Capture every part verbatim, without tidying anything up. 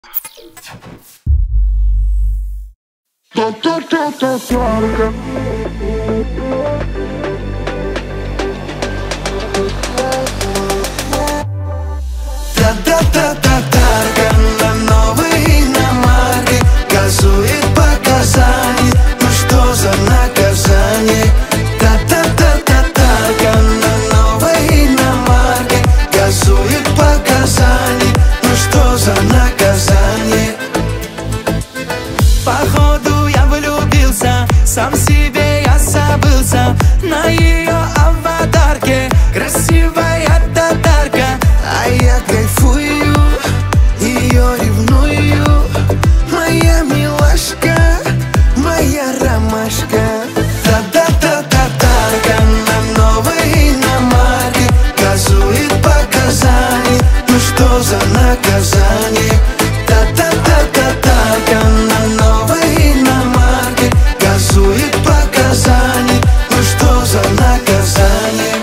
Татарка. Та-та-та-татарка на новой иномарке газует по Казани. Ну что за наказание? Та-та-та-татарка на новой иномарке газует по Казани. Ну что за наказание? Походу я влюбился, сам себе я забылся. На ее аватарке красивая татарка, а я кайфую, ее ревную. Моя милашка, моя ромашка. Та-та-та-татарка на новой иномарке газует по Казани. Ну что за наказание? Та-та-та-татарка на новой иномарке газует по Казани. Ну что за наказание?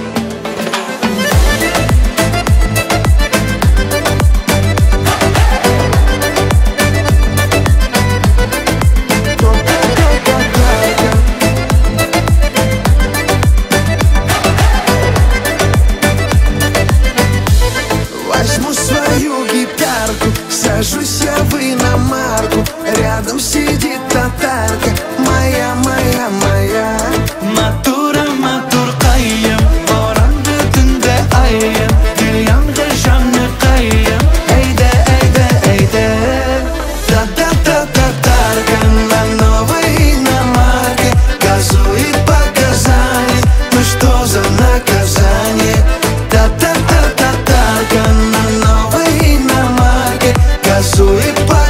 Возьму свою гитарку, сажусь я в иномарку. Рядом сидит татарка, моя, моя, моя. Матура, матур кайым, оранды түнде айым. Дünyanға жаны кайым, әйдә, әйдә, әйдә. Та-та-та-татарка на новой иномарке газует по Казани. Ну что за наказание? Та-та-та-татарка на новой иномарке газует по